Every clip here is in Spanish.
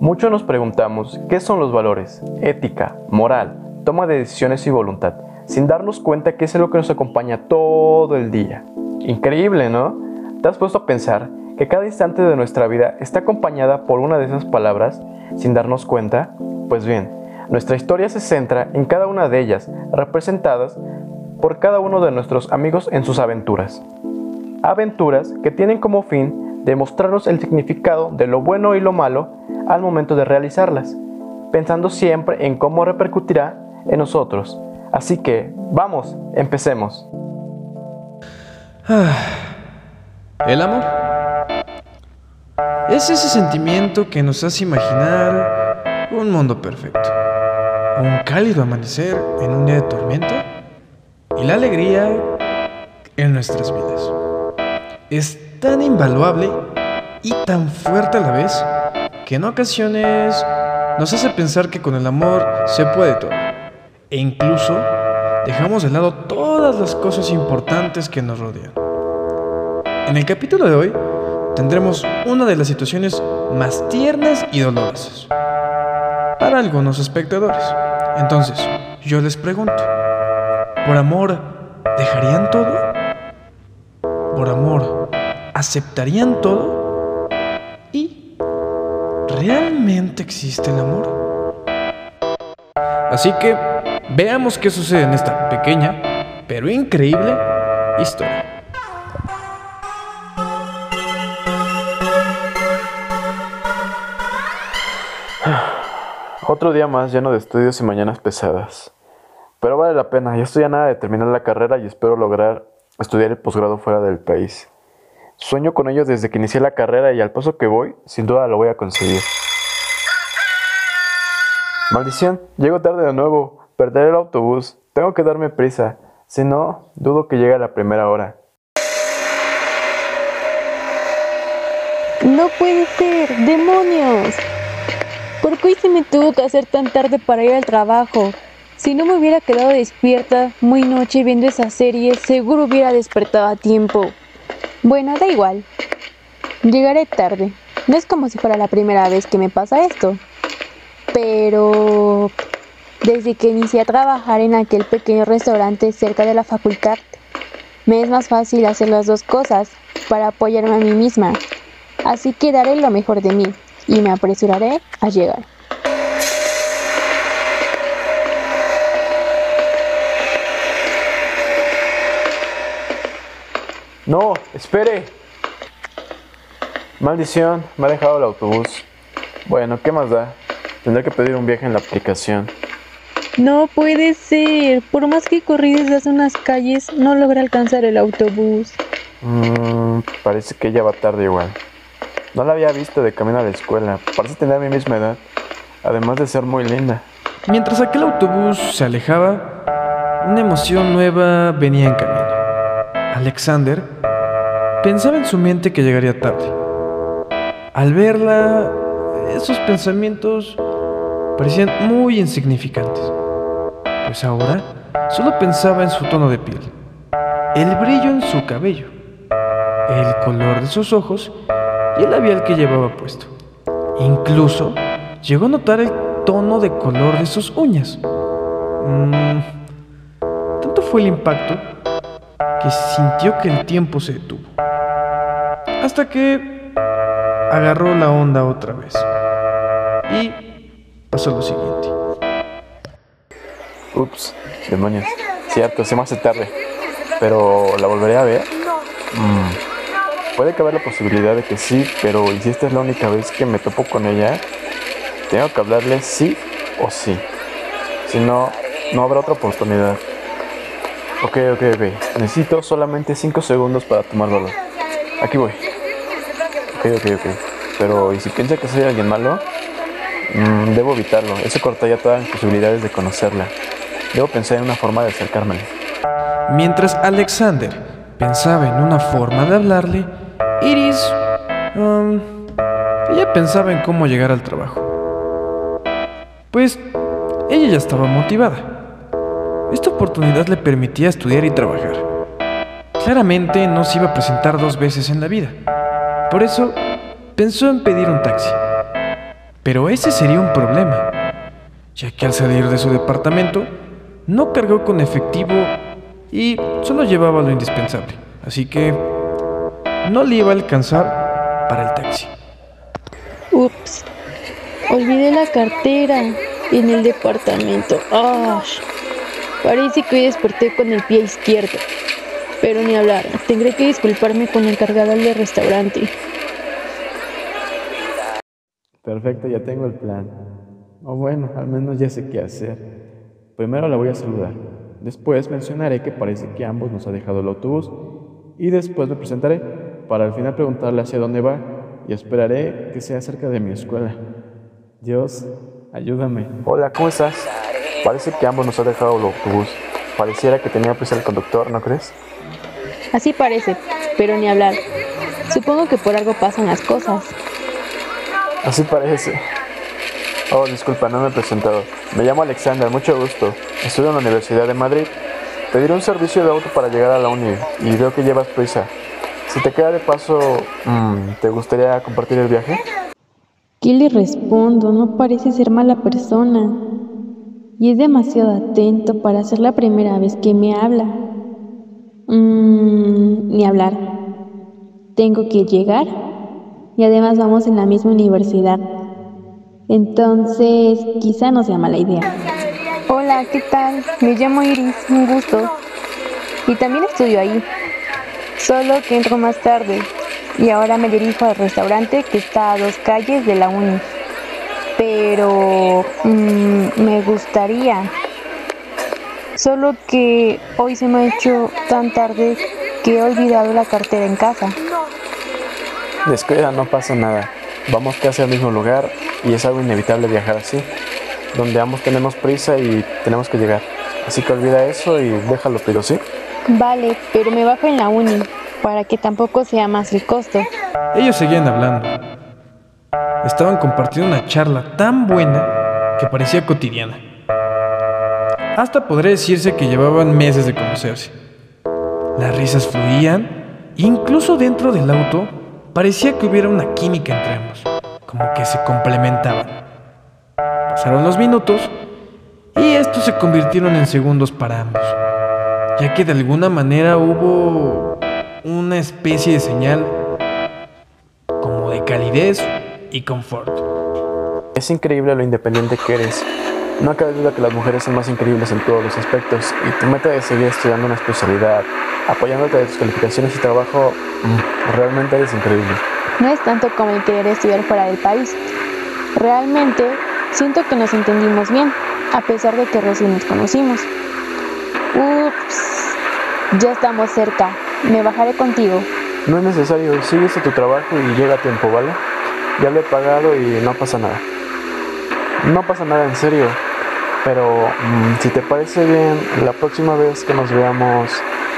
Muchos nos preguntamos qué son los valores, ética, moral, toma de decisiones y voluntad, sin darnos cuenta que es lo que nos acompaña todo el día. Increíble, ¿no? ¿Te has puesto a pensar que cada instante de nuestra vida está acompañada por una de esas palabras sin darnos cuenta? Pues bien, nuestra historia se centra en cada una de ellas, representadas por cada uno de nuestros amigos en sus aventuras. Aventuras que tienen como fin demostrarnos el significado de lo bueno y lo malo al momento de realizarlas, pensando siempre en cómo repercutirá en nosotros. Así que, vamos, empecemos. ¿El amor? Es ese sentimiento que nos hace imaginar un mundo perfecto, un cálido amanecer en un día de tormenta y la alegría en nuestras vidas. Es tan invaluable y tan fuerte a la vez que en ocasiones nos hace pensar que con el amor se puede todo, e incluso dejamos de lado todas las cosas importantes que nos rodean. En el capítulo de hoy tendremos una de las situaciones más tiernas y dolorosas para algunos espectadores. Entonces, yo les pregunto, ¿por amor dejarían todo? ¿Por amor aceptarían todo? ¿Y realmente existe el amor? Así que veamos qué sucede en esta pequeña, pero increíble historia. Otro día más lleno de estudios y mañanas pesadas. Pero vale la pena, ya estoy a nada de terminar la carrera y espero lograr estudiar el posgrado fuera del país. Sueño con ello desde que inicié la carrera y al paso que voy, sin duda lo voy a conseguir. Maldición, llego tarde de nuevo, perderé el autobús, tengo que darme prisa, si no, dudo que llegue a la primera hora. ¡No puede ser! ¡Demonios! ¿Por qué hoy se me tuvo que hacer tan tarde para ir al trabajo? Si no me hubiera quedado despierta muy noche viendo esa serie, seguro hubiera despertado a tiempo. Bueno, da igual. Llegaré tarde. No es como si fuera la primera vez que me pasa esto. Pero desde que inicié a trabajar en aquel pequeño restaurante cerca de la facultad, me es más fácil hacer las dos cosas para apoyarme a mí misma. Así que daré lo mejor de mí y me apresuraré a llegar. ¡No! ¡Espere! Maldición, me ha dejado el autobús. Bueno, ¿qué más da? Tendré que pedir un viaje en la aplicación. No puede ser. Por más que corrí desde unas calles, no logré alcanzar el autobús. Parece que ella va tarde igual. No la había visto de camino a la escuela. Parece tener mi misma edad, además de ser muy linda. Mientras aquel autobús se alejaba, una emoción nueva venía en camino. Alexander pensaba en su mente que llegaría tarde. Al verla, esos pensamientos parecían muy insignificantes, pues ahora solo pensaba en su tono de piel, el brillo en su cabello, el color de sus ojos y el labial que llevaba puesto. Incluso llegó a notar el tono de color de sus uñas. Tanto fue el impacto que sintió que el tiempo se detuvo, hasta que agarró la onda otra vez y pasó lo siguiente. Ups, demonios. Cierto, se me hace tarde. Pero, ¿la volveré a ver? Puede caber la posibilidad de que sí, pero ¿y si esta es la única vez que me topo con ella? Tengo que hablarle sí o sí. Si no, no habrá otra oportunidad. Ok. Necesito solamente 5 segundos para tomar valor. Aquí voy. Ok. Pero, ¿y si piensa que soy alguien malo? Debo evitarlo. Eso cortaría todas las posibilidades de conocerla. Debo pensar en una forma de acercármele. Mientras Alexander pensaba en una forma de hablarle, Iris, ella pensaba en cómo llegar al trabajo. Pues ella ya estaba motivada. Esta oportunidad le permitía estudiar y trabajar. Claramente no se iba a presentar 2 veces en la vida. Por eso pensó en pedir un taxi. Pero ese sería un problema, ya que al salir de su departamento no cargó con efectivo y solo llevaba lo indispensable, así que no le iba a alcanzar para el taxi. Ups, olvidé la cartera en el departamento. ¡Ash! Parece que hoy desperté con el pie izquierdo. Pero ni hablar, tendré que disculparme con el encargado del restaurante. Perfecto, ya tengo el plan. O bueno, al menos ya sé qué hacer. Primero la voy a saludar. Después mencionaré que parece que ambos nos ha dejado el autobús. Y después me presentaré para al final preguntarle hacia dónde va. Y esperaré que sea cerca de mi escuela. Dios, ayúdame. Hola, ¿cómo estás? Parece que ambos nos ha dejado el autobús. Pareciera que tenía prisa el conductor, ¿no crees? Así parece, pero ni hablar. Supongo que por algo pasan las cosas. Así parece. Oh, disculpa, no me he presentado. Me llamo Alexander, mucho gusto. Estudio en la Universidad de Madrid. Pediré un servicio de auto para llegar a la uni y veo que llevas prisa. Si te queda de paso, ¿te gustaría compartir el viaje? ¿Qué le respondo? No parece ser mala persona. Y es demasiado atento para ser la primera vez que me habla. Ni hablar. Tengo que llegar y además vamos en la misma universidad. Entonces, quizá no sea mala idea. Hola, ¿qué tal? Me llamo Iris, un gusto. Y también estudio ahí. Solo que entro más tarde. Y ahora me dirijo al restaurante que está a 2 calles de la uni. Pero me gustaría. Solo que hoy se me ha hecho tan tarde que he olvidado la cartera en casa. Descuida, no pasa nada. Vamos casi al mismo lugar y es algo inevitable viajar así, donde ambos tenemos prisa y tenemos que llegar. Así que olvida eso y déjalo, pero ¿sí? Vale, pero me bajo en la uni, para que tampoco sea más el costo. Ellos seguían hablando. Estaban compartiendo una charla tan buena que parecía cotidiana. Hasta podría decirse que llevaban meses de conocerse. Las risas fluían, incluso dentro del auto parecía que hubiera una química entre ambos, como que se complementaban. Pasaron los minutos y estos se convirtieron en segundos para ambos, ya que de alguna manera hubo una especie de señal como de calidez y confort. Es increíble lo independiente que eres. No cabe duda que las mujeres son más increíbles en todos los aspectos y tu meta de seguir estudiando una especialidad, apoyándote de tus calificaciones y trabajo, realmente eres increíble. No es tanto como el querer estudiar fuera del país. Realmente siento que nos entendimos bien, a pesar de que recién nos conocimos. Ups, ya estamos cerca. Me bajaré contigo. No es necesario, sigues a tu trabajo y llega a tiempo, ¿vale? Ya lo he pagado y no pasa nada. No pasa nada, en serio. Pero si te parece bien, la próxima vez que nos veamos,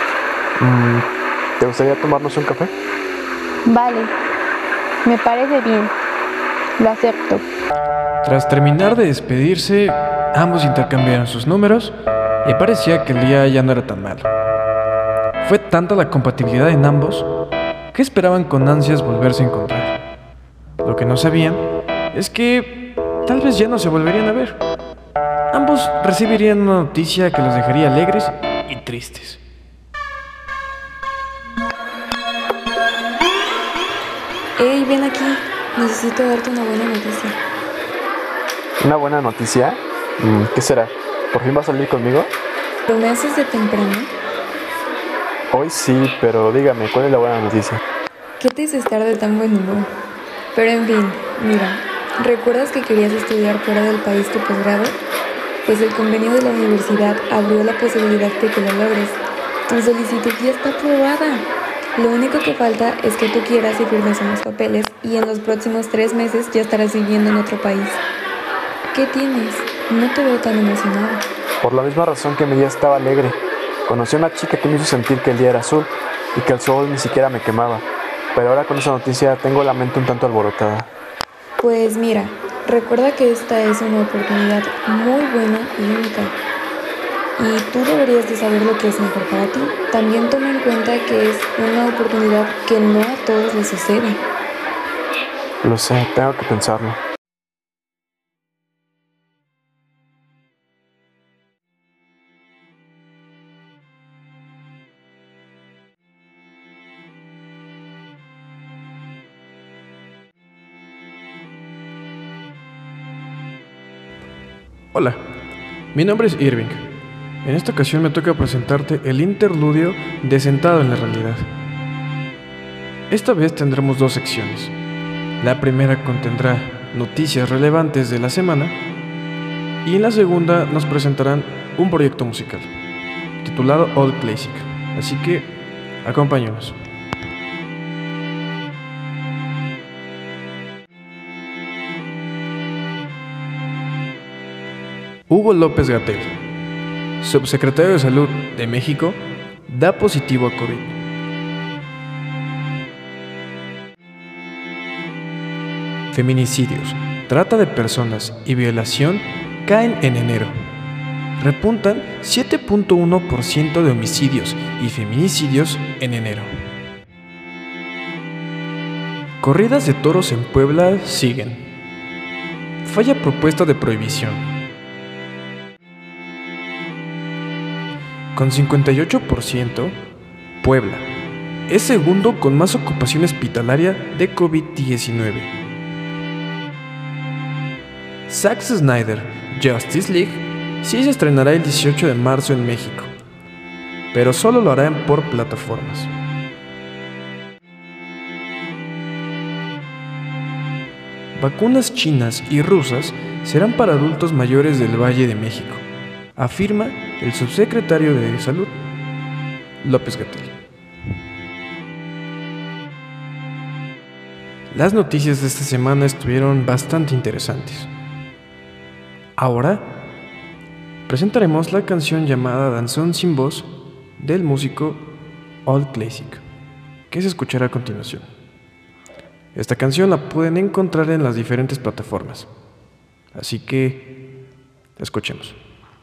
¿te gustaría tomarnos un café? Vale, me parece bien. Lo acepto. Tras terminar de despedirse, ambos intercambiaron sus números y parecía que el día ya no era tan malo. Fue tanta la compatibilidad en ambos que esperaban con ansias volverse a encontrar. Lo que no sabían es que tal vez ya no se volverían a ver. Ambos recibirían una noticia que los dejaría alegres y tristes. Hey, ven aquí. Necesito darte una buena noticia. ¿Una buena noticia? ¿Qué será? ¿Por fin vas a salir conmigo? ¿Lo me haces de temprano? Hoy sí, pero dígame, ¿cuál es la buena noticia? ¿Qué te hizo estar de tan buen humor? Pero en fin, mira, ¿recuerdas que querías estudiar fuera del país tu posgrado? Pues el convenio de la universidad abrió la posibilidad de que lo logres. Tu solicitud ya está aprobada. Lo único que falta es que tú quieras y firmes unos papeles y en los próximos 3 meses ya estarás viviendo en otro país. ¿Qué tienes? No te veo tan emocionada. Por la misma razón que mi día estaba alegre. Conocí a una chica que me hizo sentir que el día era azul y que el sol ni siquiera me quemaba. Pero ahora con esa noticia tengo la mente un tanto alborotada. Pues mira, recuerda que esta es una oportunidad muy buena y única. Y tú deberías de saber lo que es mejor para ti. También toma en cuenta que es una oportunidad que no a todos les sucede. Lo sé, tengo que pensarlo. Hola, mi nombre es Irving. En esta ocasión me toca presentarte el interludio de Sentado en la Realidad. Esta vez tendremos 2 secciones. La primera contendrá noticias relevantes de la semana y en la segunda nos presentarán un proyecto musical titulado Old Classic. Así que acompáñanos. Hugo López-Gatell, subsecretario de Salud de México, da positivo a COVID. Feminicidios, trata de personas y violación caen en enero. Repuntan 7.1% de homicidios y feminicidios en enero. Corridas de toros en Puebla siguen. Falla propuesta de prohibición. Con 58%, Puebla es segundo con más ocupación hospitalaria de COVID-19. Zack Snyder Justice League sí se estrenará el 18 de marzo en México, pero solo lo hará por plataformas. Vacunas chinas y rusas serán para adultos mayores del Valle de México, afirma el subsecretario de Salud, López-Gatell. Las noticias de esta semana estuvieron bastante interesantes. Ahora presentaremos la canción llamada Danzón sin voz del músico Old Classic, que se escuchará a continuación. Esta canción la pueden encontrar en las diferentes plataformas, así que escuchemos.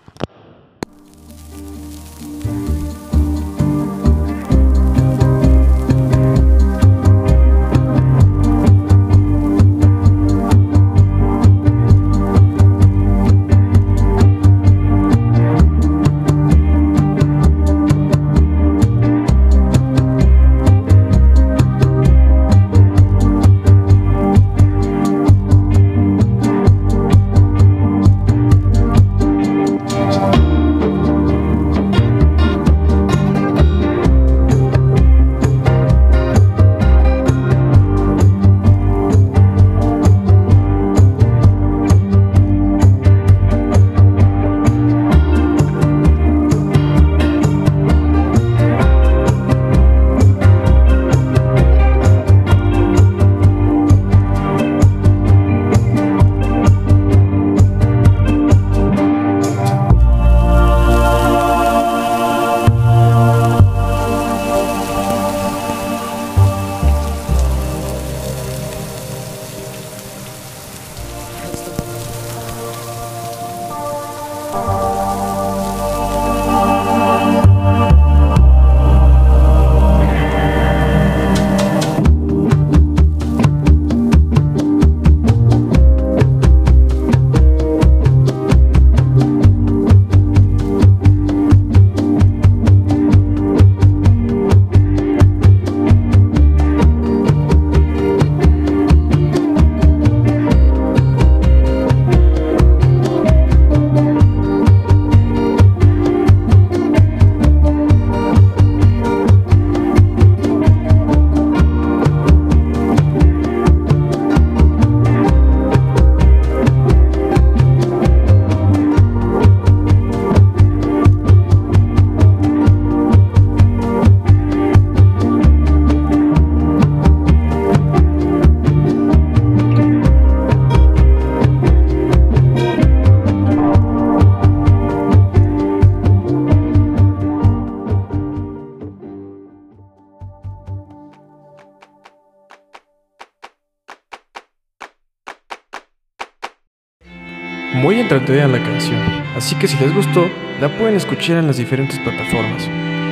Muy entretenida la canción, así que si les gustó, la pueden escuchar en las diferentes plataformas.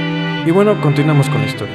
Y bueno, continuamos con la historia.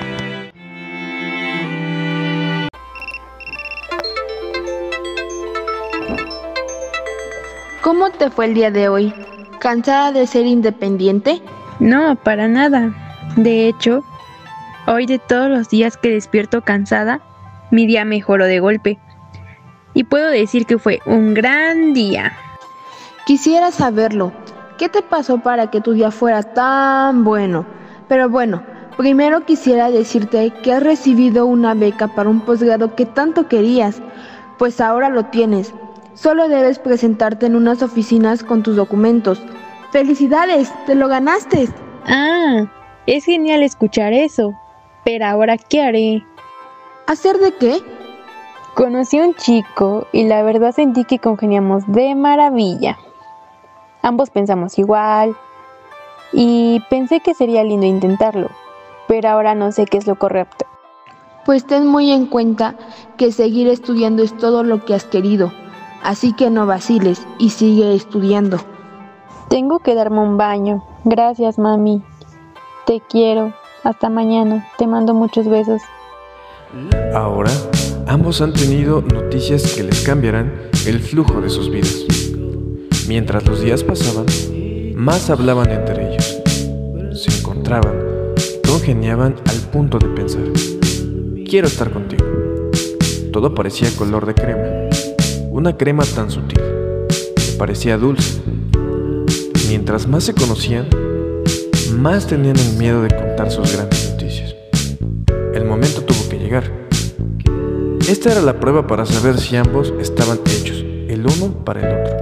¿Cómo te fue el día de hoy? ¿Cansada de ser independiente? No, para nada. De hecho, hoy de todos los días que despierto cansada, mi día mejoró de golpe. Y puedo decir que fue un gran día. Quisiera saberlo. ¿Qué te pasó para que tu día fuera tan bueno? Pero bueno, primero quisiera decirte que has recibido una beca para un posgrado que tanto querías, pues ahora lo tienes. Solo debes presentarte en unas oficinas con tus documentos. ¡Felicidades! ¡Te lo ganaste! Ah, es genial escuchar eso. Pero ahora, ¿qué haré? ¿Hacer de qué? Conocí a un chico y la verdad sentí que congeniamos de maravilla. Ambos pensamos igual y pensé que sería lindo intentarlo, pero ahora no sé qué es lo correcto. Pues ten muy en cuenta que seguir estudiando es todo lo que has querido, así que no vaciles y sigue estudiando. Tengo que darme un baño. Gracias, mami. Te quiero. Hasta mañana. Te mando muchos besos. Ahora, ambos han tenido noticias que les cambiarán el flujo de sus vidas. Mientras los días pasaban, más hablaban entre ellos. Se encontraban, congeniaban al punto de pensar: quiero estar contigo. Todo parecía color de crema, una crema tan sutil que parecía dulce. Mientras más se conocían, más tenían el miedo de contar sus grandes noticias. El momento tuvo que llegar. Esta era la prueba para saber si ambos estaban hechos, el uno para el otro.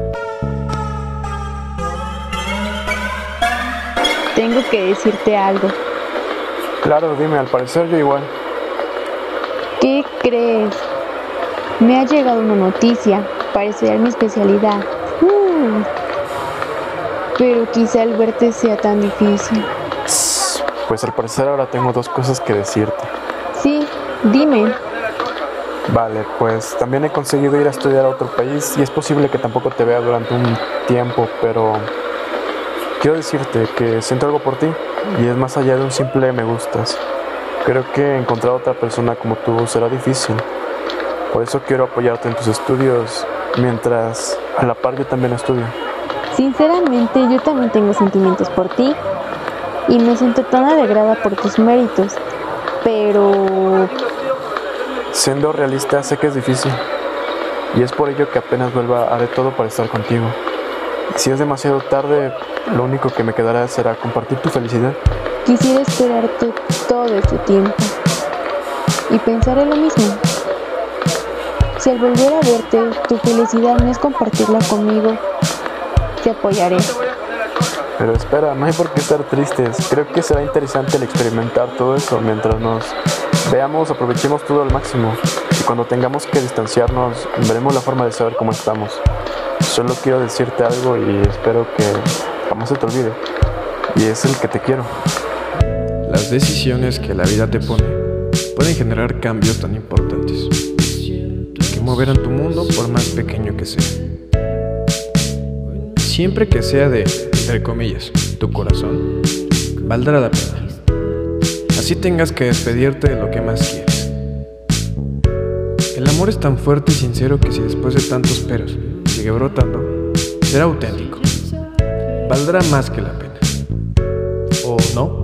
Tengo que decirte algo. Claro, dime, al parecer yo igual. ¿Qué crees? Me ha llegado una noticia para estudiar mi especialidad. Pero quizá al verte sea tan difícil. Pues al parecer ahora tengo dos cosas que decirte. Sí, dime. Vale, pues también he conseguido ir a estudiar a otro país y es posible que tampoco te vea durante un tiempo, pero quiero decirte que siento algo por ti y es más allá de un simple me gustas. Creo que encontrar a otra persona como tú será difícil. Por eso quiero apoyarte en tus estudios mientras a la par yo también estudio. Sinceramente, yo también tengo sentimientos por ti y me siento tan alegrada por tus méritos, pero Siendo realista, sé que es difícil y es por ello que apenas vuelva haré todo para estar contigo. Y si es demasiado tarde, lo único que me quedará será compartir tu felicidad. quisiera esperarte todo este tiempo y pensar en lo mismo. Si al volver a verte, tu felicidad no es compartirla conmigo, te apoyaré. Pero espera, no hay por qué estar tristes. Creo que será interesante el experimentar todo eso mientras nos veamos, aprovechemos todo al máximo. Y cuando tengamos que distanciarnos, veremos la forma de saber cómo estamos. Solo quiero decirte algo y espero que jamás se te olvide. Y es el que te quiero. Las decisiones que la vida te pone pueden generar cambios tan importantes que moverán tu mundo por más pequeño que sea. Siempre que sea de, entre comillas, tu corazón, valdrá la pena. Así tengas que despedirte de lo que más quieres. El amor es tan fuerte y sincero que si después de tantos peros sigue brotando, será auténtico. Valdrá más que la pena. ¿O no?